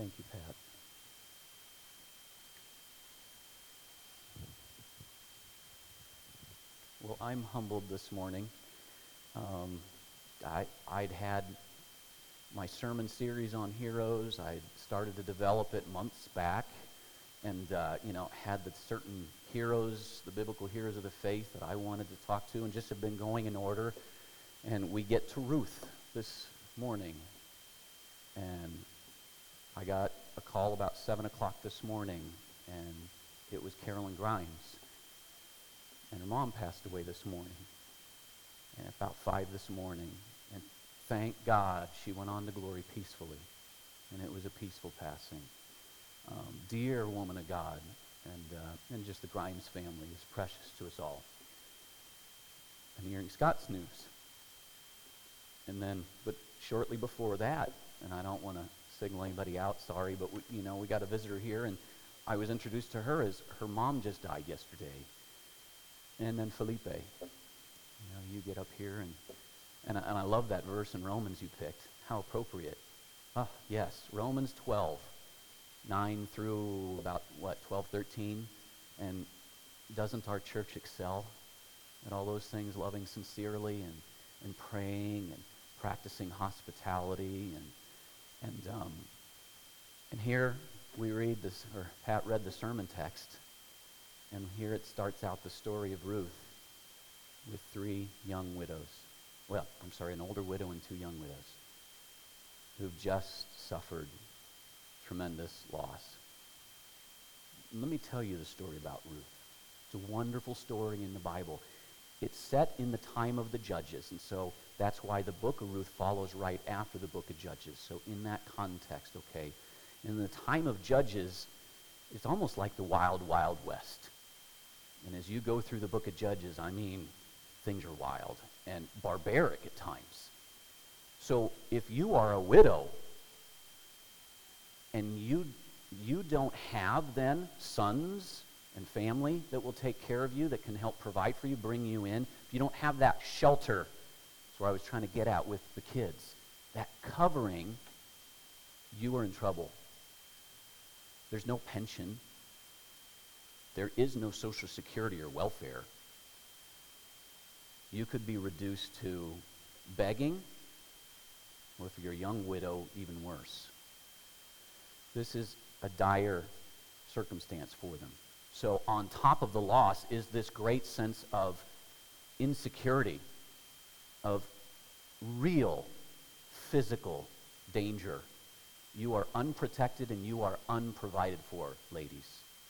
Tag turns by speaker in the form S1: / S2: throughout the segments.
S1: Thank you, Pat. Well, I'm humbled this morning. I'd had my sermon series on heroes. I started to develop it months back, and had the certain heroes, the biblical heroes of the faith that I wanted to talk to, and just have been going in order. And we get to Ruth this morning, and I got a call about 7 o'clock this morning, and it was Carolyn Grimes. And her mom passed away this morning, and about 5 this morning. And thank God she went on to glory peacefully, and it was a peaceful passing. Dear woman of God, and just the Grimes family is precious to us all. I'm hearing Scott's news. And then, but shortly before that, and I don't want to signal anybody out, sorry, but we got a visitor here, and I was introduced to her as her mom just died yesterday. And then Felipe, you get up here, and I love that verse in Romans you picked. How appropriate. Ah, yes, Romans 12, 9 through about, 12, 13. And doesn't our church excel at all those things, loving sincerely and praying and practicing hospitality? And here we read this, or Pat read the sermon text, and here it starts out the story of Ruth with 3 young widows. Well, I'm sorry, an older widow and 2 young widows who've just suffered tremendous loss. Let me tell you the story about Ruth. It's a wonderful story in the Bible. It's set in the time of the Judges, and so that's why the book of Ruth follows right after the book of Judges. So in that context, okay, in the time of Judges, it's almost like the wild, wild west. And as you go through the book of Judges, things are wild and barbaric at times. So if you are a widow and you don't have then sons and family that will take care of you, that can help provide for you, bring you in, if you don't have that shelter, that's where I was trying to get at with the kids, that covering, you are in trouble. There's no pension. There is no Social Security or welfare. You could be reduced to begging, or if you're a young widow, even worse. This is a dire circumstance for them. So on top of the loss is this great sense of insecurity, of real physical danger. You are unprotected and you are unprovided for, ladies.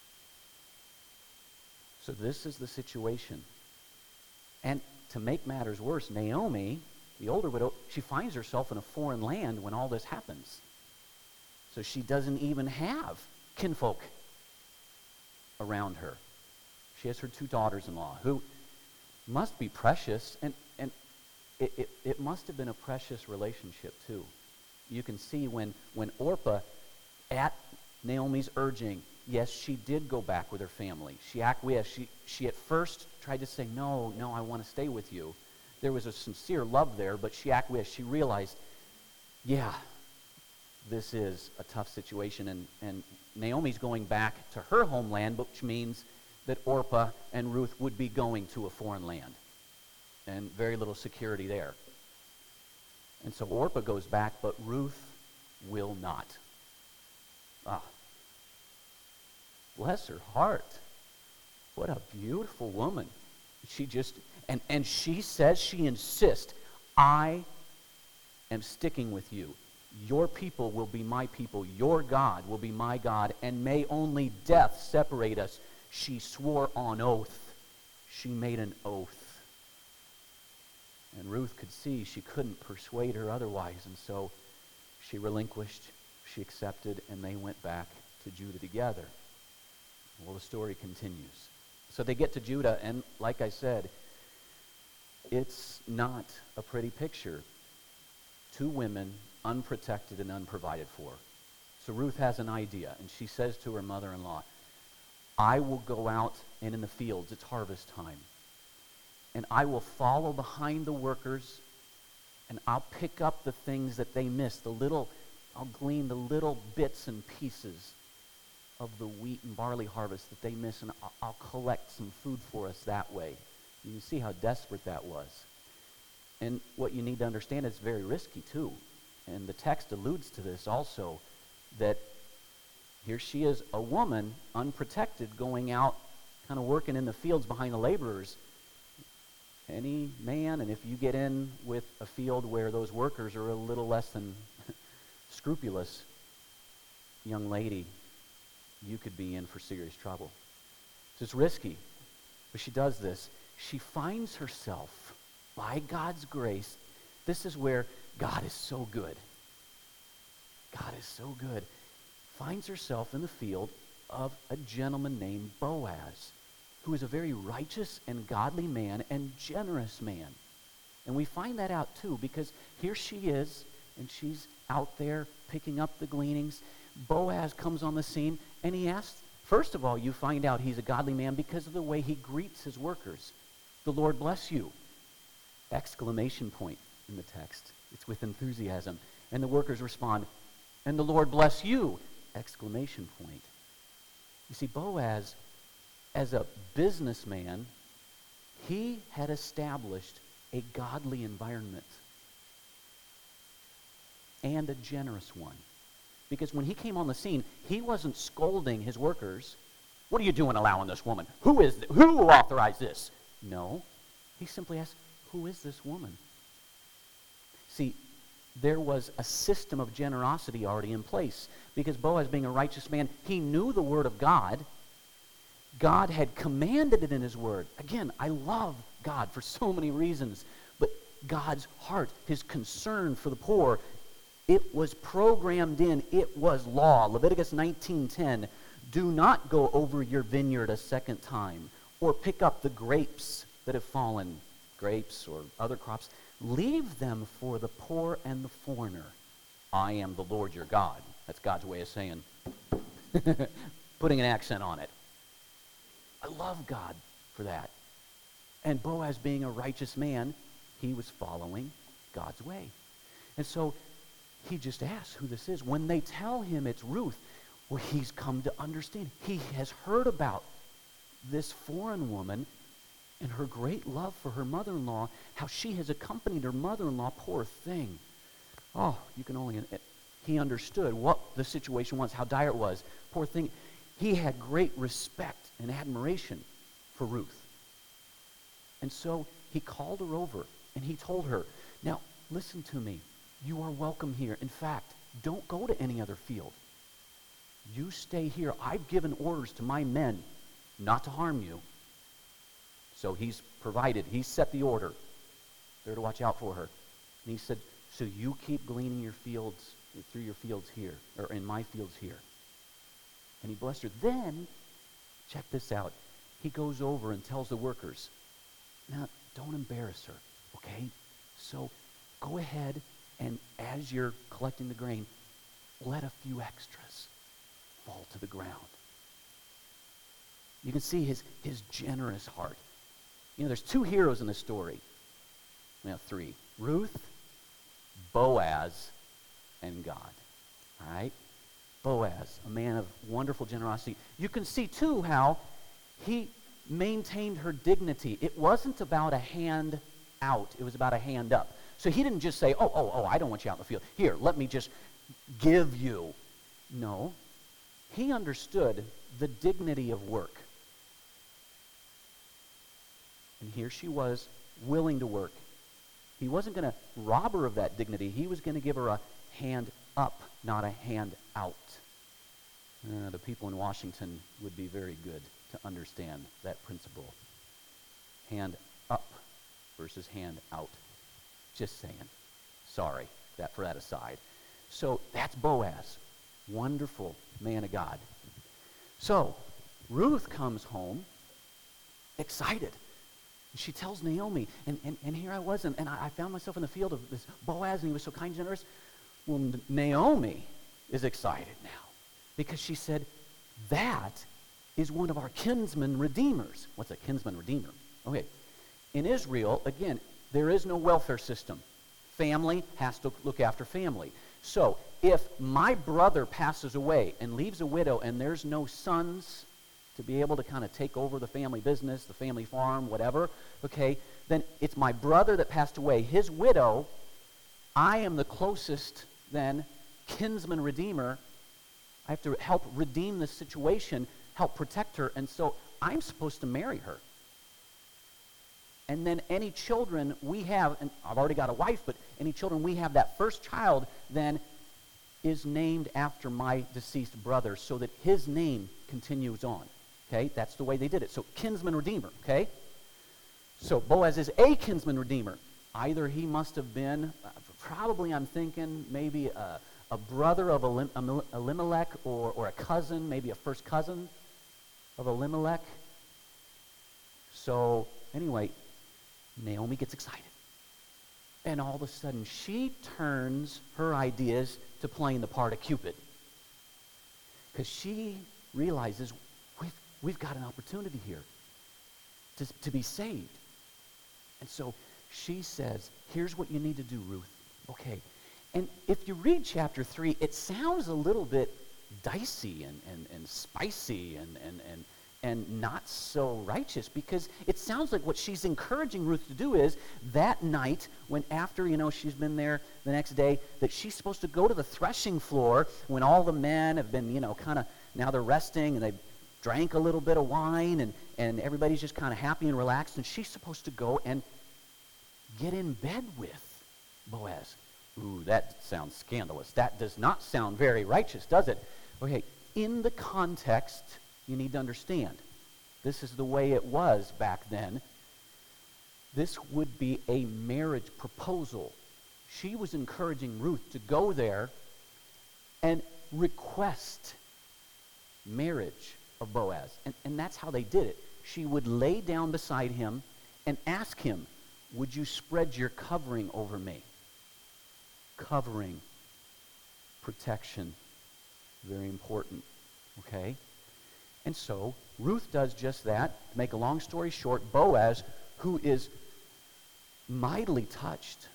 S1: So this is the situation. And to make matters worse, Naomi, the older widow, she finds herself in a foreign land when all this happens. So she doesn't even have kinfolk around her. She has her 2 daughters-in-law who must be precious, and it must have been a precious relationship too. You can see when Orpah, at Naomi's urging, yes, she did go back with her family. She acquiesced. She at first tried to say, no, I want to stay with you. There was a sincere love there, but she acquiesced. She realized, yeah, this is a tough situation, and Naomi's going back to her homeland, which means that Orpah and Ruth would be going to a foreign land, and very little security there. And so Orpah goes back, but Ruth will not. Bless her heart. What a beautiful woman. She just, and she says, she insists, I am sticking with you. Your people will be my people. Your God will be my God. And may only death separate us. She swore on oath. She made an oath. And Ruth could see she couldn't persuade her otherwise. And so she relinquished, she accepted, and they went back to Judah together. Well, the story continues. So they get to Judah, and like I said, it's not a pretty picture. 2 women, unprotected and unprovided for. So Ruth has an idea, and she says to her mother-in-law, I will go out and in the fields, it's harvest time, and I will follow behind the workers, and I'll pick up the things that they miss, the little I'll glean the little bits and pieces of the wheat and barley harvest that they miss, and I'll collect some food for us that way. You can see how desperate that was. And what you need to understand, it's very risky too. And the text alludes to this also, that here she is, a woman, unprotected, going out, kind of working in the fields behind the laborers. Any man, and if you get in with a field where those workers are a little less than scrupulous, young lady, you could be in for serious trouble. So it's risky. But she does this. She finds herself, by God's grace, this is where God is so good. God is so good. Finds herself in the field of a gentleman named Boaz, who is a very righteous and godly man and generous man. And we find that out too, because here she is, and she's out there picking up the gleanings. Boaz comes on the scene, and he asks, first of all, you find out he's a godly man because of the way he greets his workers. The Lord bless you! Exclamation point in the text. It's with enthusiasm. And the workers respond, and the Lord bless you! Exclamation point. You see, Boaz, as a businessman, he had established a godly environment and a generous one. Because when he came on the scene, he wasn't scolding his workers. What are you doing allowing this woman? Who authorized this? No. He simply asked, who is this woman? See, there was a system of generosity already in place. Because Boaz, being a righteous man, he knew the word of God. God had commanded it in his word. Again, I love God for so many reasons. But God's heart, his concern for the poor, it was programmed in. It was law. Leviticus 19:10, do not go over your vineyard a second time, or pick up the grapes that have fallen, grapes or other crops. Leave them for the poor and the foreigner. I am the Lord your God. That's God's way of saying, putting an accent on it. I love God for that. And Boaz, being a righteous man, he was following God's way. And so he just asks who this is. When they tell him it's Ruth, well, he's come to understand. He has heard about this foreign woman and her great love for her mother-in-law, how she has accompanied her mother-in-law, poor thing. Oh, you can only... He understood what the situation was, how dire it was. Poor thing. He had great respect and admiration for Ruth. And so he called her over and he told her, now, listen to me. You are welcome here. In fact, don't go to any other field. You stay here. I've given orders to my men not to harm you. So he's provided. He set the order. They're to watch out for her. And he said, so you keep gleaning your fields, through your fields here, or in my fields here. And he blessed her. Then, check this out. He goes over and tells the workers, now, don't embarrass her, okay? So go ahead, and as you're collecting the grain, let a few extras fall to the ground. You can see his generous heart. You know, there's two heroes in this story. Well, three. Ruth, Boaz, and God. All right? Boaz, a man of wonderful generosity. You can see, too, how he maintained her dignity. It wasn't about a hand out. It was about a hand up. So he didn't just say, oh, I don't want you out in the field. Here, let me just give you. No. He understood the dignity of work. And here she was, willing to work. He wasn't going to rob her of that dignity. He was going to give her a hand up, not a hand out. The people in Washington would be very good to understand that principle. Hand up versus hand out. Just saying. Sorry for that aside. So that's Boaz. Wonderful man of God. So Ruth comes home excited. She tells Naomi, and here I was, and I found myself in the field of this Boaz, and he was so kind and generous. Well, Naomi is excited now because she said, that is one of our kinsman redeemers. What's a kinsman redeemer? Okay. In Israel, again, there is no welfare system. Family has to look after family. So if my brother passes away and leaves a widow and there's no sons to be able to kind of take over the family business, the family farm, whatever, okay, then it's my brother that passed away. His widow, I am the closest then kinsman redeemer. I have to help redeem the situation, help protect her, and so I'm supposed to marry her. And then any children we have, and I've already got a wife, but any children we have, that first child then is named after my deceased brother so that his name continues on. Okay, that's the way they did it. So kinsman redeemer, okay? So Boaz is a kinsman redeemer. Either he must have been, probably I'm thinking maybe a brother of Elimelech or a cousin, maybe a first cousin of Elimelech. So anyway, Naomi gets excited. And all of a sudden, she turns her ideas to playing the part of Cupid. Because she realizes we've got an opportunity here to be saved. And so she says, here's what you need to do, Ruth. Okay. And if you read chapter 3, it sounds a little bit dicey and spicy and not so righteous, because it sounds like what she's encouraging Ruth to do is that night, when after, she's been there the next day, that she's supposed to go to the threshing floor when all the men have been, kind of, now they're resting and they drank a little bit of wine and everybody's just kind of happy and relaxed, and she's supposed to go and get in bed with Boaz. Ooh, that sounds scandalous. That does not sound very righteous, does it? Okay, in the context, you need to understand, this is the way it was back then. This would be a marriage proposal. She was encouraging Ruth to go there and request marriage of Boaz. And that's how they did it. She would lay down beside him and ask him, would you spread your covering over me? Covering, protection, very important, okay? And so Ruth does just that. To make a long story short, Boaz, who is mightily touched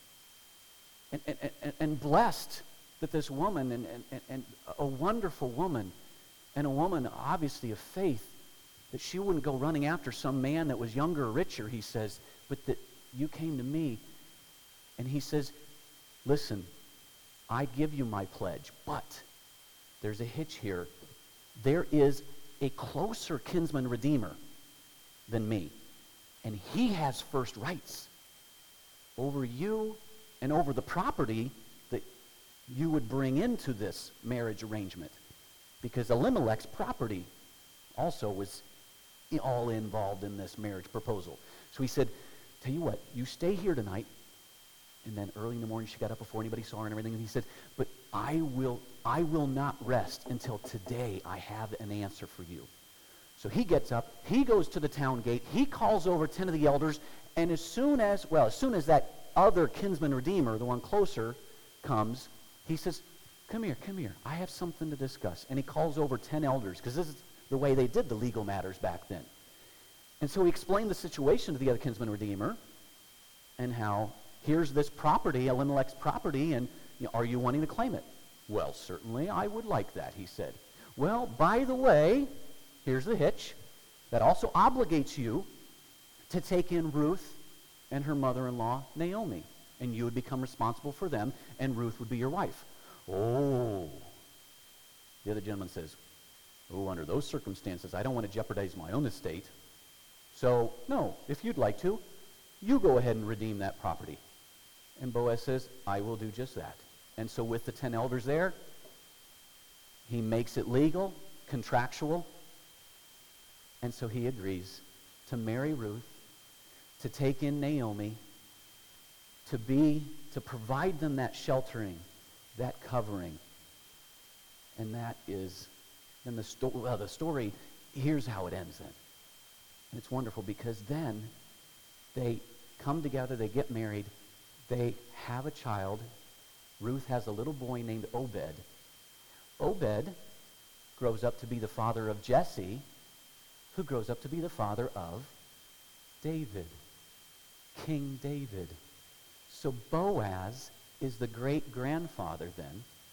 S1: and blessed that this woman, and a wonderful woman, and a woman obviously of faith, that she wouldn't go running after some man that was younger or richer, he says, but that you came to me. And he says, listen, I give you my pledge, but there's a hitch here. There is a closer kinsman redeemer than me, and he has first rights over you and over the property that you would bring into this marriage arrangement, because Elimelech's property also was all involved in this marriage proposal. So he said, tell you what, you stay here tonight. And then early in the morning, she got up before anybody saw her and everything, and he said, but I will not rest until today I have an answer for you. So he gets up, he goes to the town gate, he calls over 10 of the elders, and as soon as that other kinsman redeemer, the one closer, comes, he says, come here, I have something to discuss. And he calls over 10 elders, because this is the way they did the legal matters back then. And so he explained the situation to the other kinsman redeemer, and how here's this property, Elimelech's property, and are you wanting to claim it? Well, certainly I would like that, he said. Well, by the way, here's the hitch. That also obligates you to take in Ruth and her mother-in-law, Naomi, and you would become responsible for them, and Ruth would be your wife. Oh. The other gentleman says, oh, under those circumstances, I don't want to jeopardize my own estate. So, no, if you'd like to, you go ahead and redeem that property. And Boaz says, I will do just that. And so with the 10 elders there, he makes it legal, contractual, and so he agrees to marry Ruth, to take in Naomi, to provide them that sheltering, that covering. And that is, then the story, here's how it ends then. And it's wonderful, because then they come together, they get married, they have a child. Ruth has a little boy named Obed. Obed grows up to be the father of Jesse, who grows up to be the father of David, King David. So Boaz is the great-grandfather then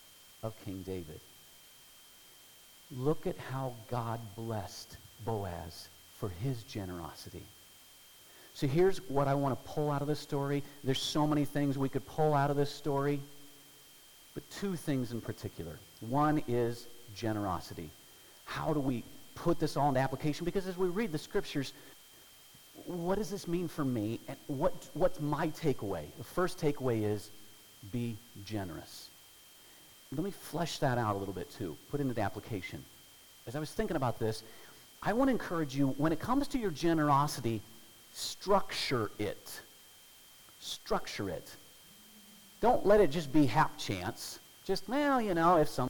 S1: of King David. Look at how God blessed Boaz for his generosity. So here's what I want to pull out of this story. There's so many things we could pull out of this story, but two things in particular. One is generosity. How do we put this all into application? Because as we read the scriptures, what does this mean for me? And what's my takeaway? The first takeaway is be generous. Let me flesh that out a little bit too. Put it into application. As I was thinking about this, I want to encourage you, when it comes to your generosity, structure it. Structure it. Don't let it just be hap chance. Just, well, if some...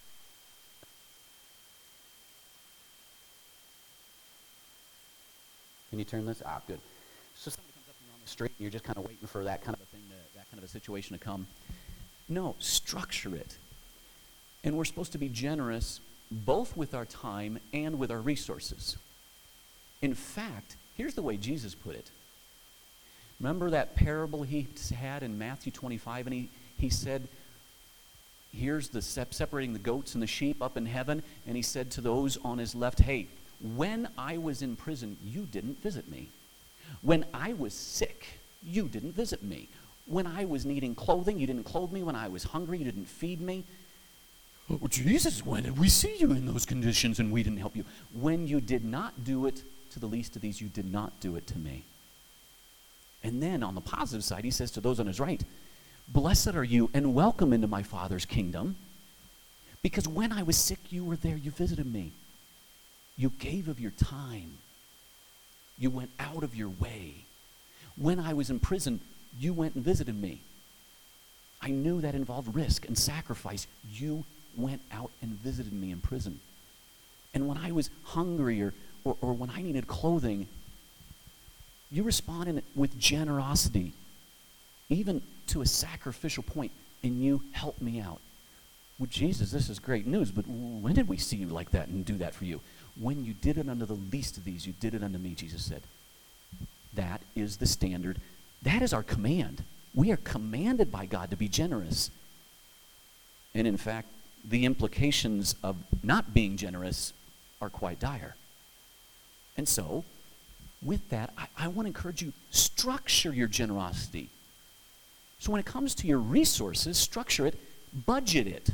S1: Can you turn this? Good. So somebody comes up to you on the street and you're just kind of waiting for that kind of a thing, that kind of a situation to come. No, structure it. And we're supposed to be generous both with our time and with our resources. In fact, here's the way Jesus put it. Remember that parable he had in Matthew 25, and he said, here's the separating the goats and the sheep up in heaven, and he said to those on his left, hey, when I was in prison, you didn't visit me. When I was sick, you didn't visit me. When I was needing clothing, you didn't clothe me. When I was hungry, you didn't feed me. Oh, Jesus, when did we see you in those conditions and we didn't help you? When you did not do it to the least of these, you did not do it to me. And then on the positive side, he says to those on his right, blessed are you and welcome into my Father's kingdom, because when I was sick, you were there, you visited me. You gave of your time. You went out of your way. When I was in prison, you went and visited me. I knew that involved risk and sacrifice. You went out and visited me in prison. And when I was hungry or when I needed clothing, you responded with generosity, even to a sacrificial point, and you helped me out. Well, Jesus, this is great news, but when did we see you like that and do that for you? When you did it unto the least of these, you did it unto me, Jesus said. That is the standard. That is our command. We are commanded by God to be generous. And in fact, the implications of not being generous are quite dire. And so, with that, I want to encourage you, structure your generosity. So when it comes to your resources, structure it, budget it.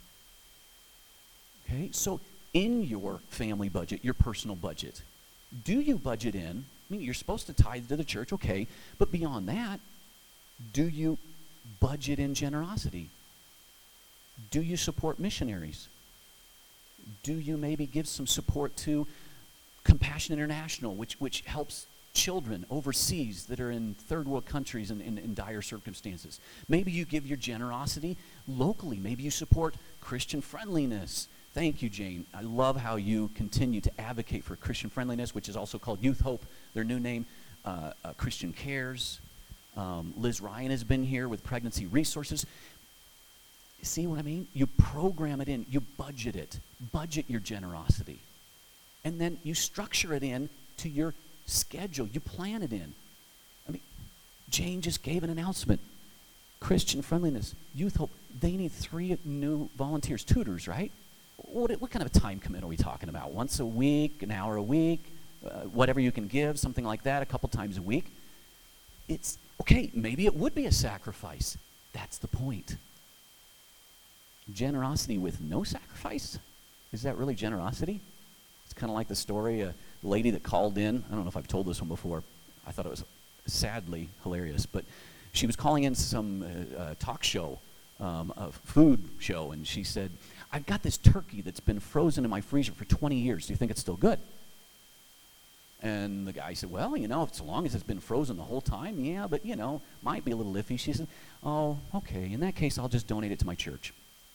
S1: Okay, so in your family budget, your personal budget, do you budget in? I mean, you're supposed to tithe to the church, okay, but beyond that, do you budget in generosity? Do you support missionaries? Do you maybe give some support to Compassion International, which helps children overseas that are in third world countries in dire circumstances? Maybe you give your generosity locally. Maybe you support Christian friendliness. Thank you, Jane. I love how you continue to advocate for Christian friendliness, which is also called Youth Hope, their new name, Christian Cares. Liz Ryan has been here with Pregnancy Resources. See what I mean? You program it in. You budget it. Budget your generosity. And then you structure it in to your schedule. You plan it in. I mean, Jane just gave an announcement. Christian friendliness, Youth Hope, they need 3 new volunteers, tutors, right? What kind of a time commitment are we talking about? Once a week, an hour a week, whatever you can give, something like that, a couple times a week. It's, okay, maybe it would be a sacrifice. That's the point. Generosity with no sacrifice? Is that really generosity? It's kind of like the story, a lady that called in. I don't know if I've told this one before. I thought it was sadly hilarious, but she was calling in some talk show, a food show, and she said, I've got this turkey that's been frozen in my freezer for 20 years. Do you think it's still good? And the guy said, well, as long as it's been frozen the whole time, yeah, but, might be a little iffy. She said, oh, okay, in that case, I'll just donate it to my church.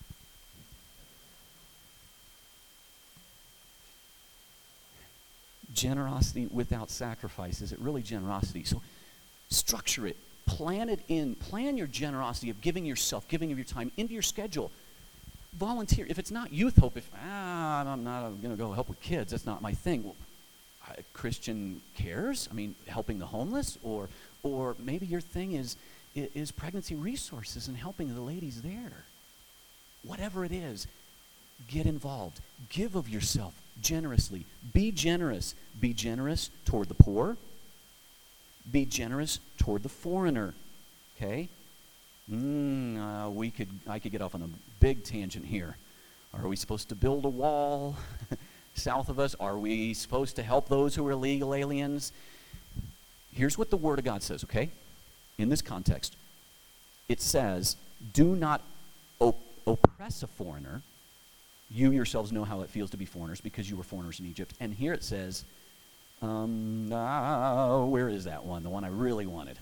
S1: Generosity without sacrifice. Is it really generosity? So structure it. Plan it in. Plan your generosity of giving yourself, giving of your time into your schedule. Volunteer. If it's not Youth Hope, if I'm not going to go help with kids, that's not my thing. Well, Christian Cares? I mean, helping the homeless? Or maybe your thing is Pregnancy Resources and helping the ladies there.
S2: whatever it is, get involved. Give of yourself generously. Be generous. Be generous toward the poor. Be generous toward the foreigner. Okay? I could get off on a big tangent here. Are we supposed to build a wall south of us? Are we supposed to help those who are illegal aliens? Here's what the Word of God says, okay? In this context, it says, do not oppress a foreigner. You yourselves know how it feels to be foreigners because you were foreigners in Egypt. And here it says, where is that one? The one I really wanted.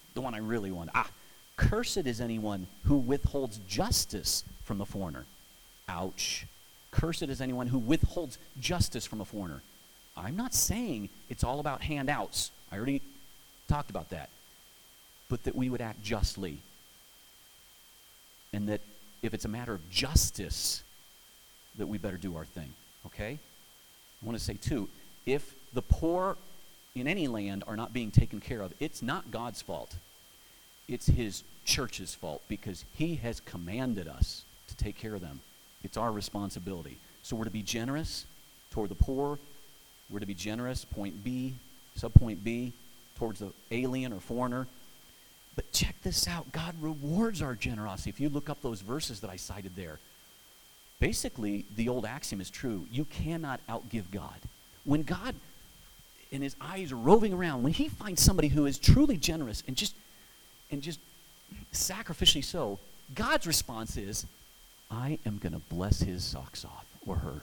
S2: Cursed is anyone who withholds justice from the foreigner. Ouch. Cursed is anyone who withholds justice from a foreigner. I'm not saying it's all about handouts. I already talked about that. But that we would act justly. And that if it's a matter of justice, that we better do our thing. Okay? I want to say, too, if the poor in any land are not being taken care of, it's not God's fault. It's his church's fault because he has commanded us to take care of them. It's our responsibility. So we're to be generous toward the poor. We're to be generous, point B, subpoint B, towards the alien or foreigner. But check this out. God rewards our generosity. If you look up those verses that I cited there, basically the old axiom is true. You cannot outgive God. When God, in his eyes are roving around, when he finds somebody who is truly generous and just sacrificially so, God's response is, I am going to bless his socks off, or her.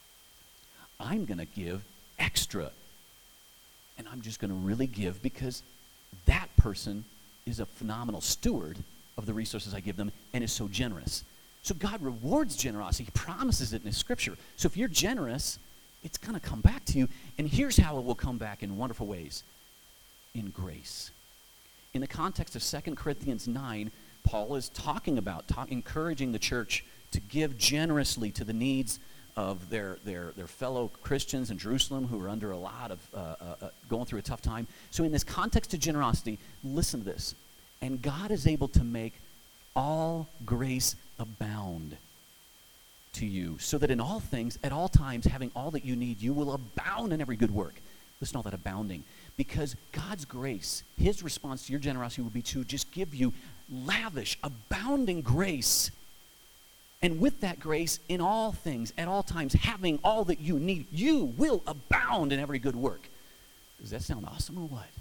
S2: I'm going to give extra. And I'm just going to really give because that person is a phenomenal steward of the resources I give them and is so generous. So God rewards generosity. He promises it in his scripture. So if you're generous, it's going to come back to you. And here's how it will come back in wonderful ways. In grace. In the context of 2 Corinthians 9, Paul is talking about, encouraging the church to give generously to the needs of their fellow Christians in Jerusalem who are under a lot of, going through a tough time. So in this context of generosity, listen to this. And God is able to make all grace abound to you, so that in all things, at all times, having all that you need, you will abound in every good work. Listen to all that abounding. Because God's grace, his response to your generosity will be to just give you lavish, abounding grace. And with that grace, in all things, at all times, having all that you need, you will abound in every good work. Does that sound awesome or what?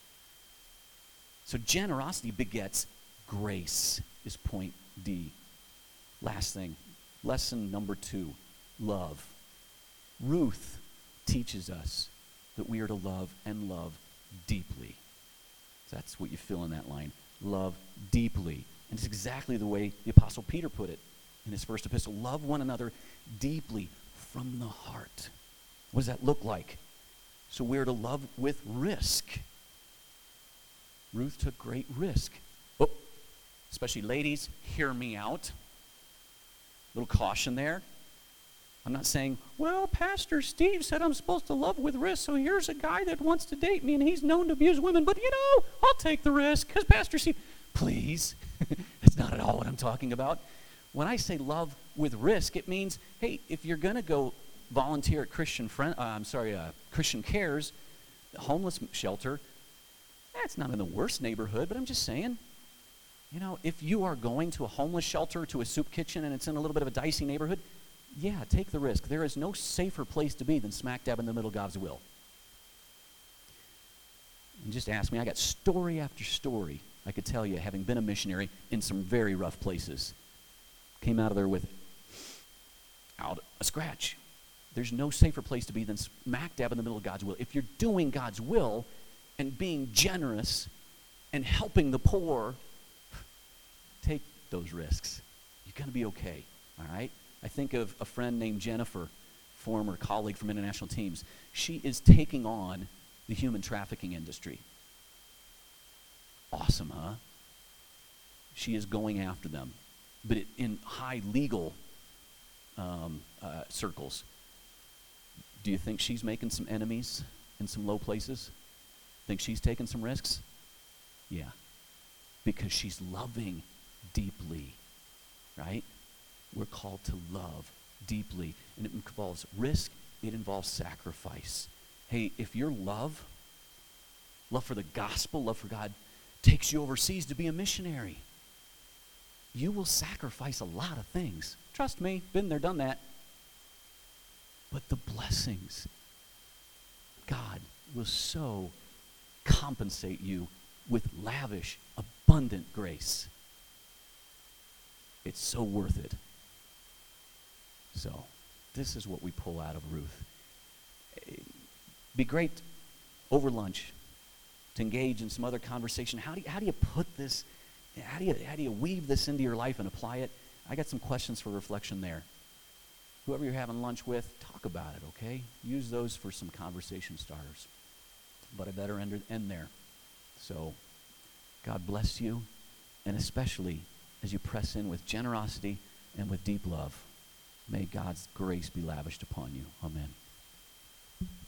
S2: So generosity begets grace is point D. Last thing, lesson number 2, love. Ruth teaches us that we are to love and love deeply. That's what you fill in that line. Love deeply. And it's exactly the way the Apostle Peter put it in his first epistle. Love one another deeply from the heart. What does that look like? So we're to love with risk. Ruth took great risk. Oh, especially ladies, hear me out. Little caution there. I'm not saying, well, Pastor Steve said I'm supposed to love with risk, so here's a guy that wants to date me and he's known to abuse women, but I'll take the risk because Pastor Steve, please. That's not at all what I'm talking about. When I say love with risk, it means, hey, if you're going to go volunteer at Christian Cares, the homeless shelter, that's not in the worst neighborhood, but I'm just saying, if you are going to a homeless shelter, to a soup kitchen, and it's in a little bit of a dicey neighborhood, yeah, take the risk. There is no safer place to be than smack dab in the middle of God's will. And just ask me, I got story after story I could tell you, having been a missionary in some very rough places. Came out of there without a scratch. There's no safer place to be than smack dab in the middle of God's will. If you're doing God's will and being generous and helping the poor, take those risks. You're going to be okay, all right? I think of a friend named Jennifer, former colleague from international teams. She is taking on the human trafficking industry. Awesome, huh? She is going after them, but in high legal circles. Do you think she's making some enemies in some low places? Think she's taking some risks? Yeah, because she's loving deeply, right? we're called to love deeply. And it involves risk, it involves sacrifice. Hey, if your love for the gospel, love for God, takes you overseas to be a missionary, you will sacrifice a lot of things. Trust me, been there, done that. But the blessings, God will so compensate you with lavish, abundant grace. It's so worth it. So, this is what we pull out of Ruth. It'd be great over lunch to engage in some other conversation. How do you put this, how do you weave this into your life and apply it? I got some questions for reflection there. Whoever you're having lunch with, talk about it, okay? Use those for some conversation starters. But I better end there. So, God bless you, and especially as you press in with generosity and with deep love, may God's grace be lavished upon you. Amen.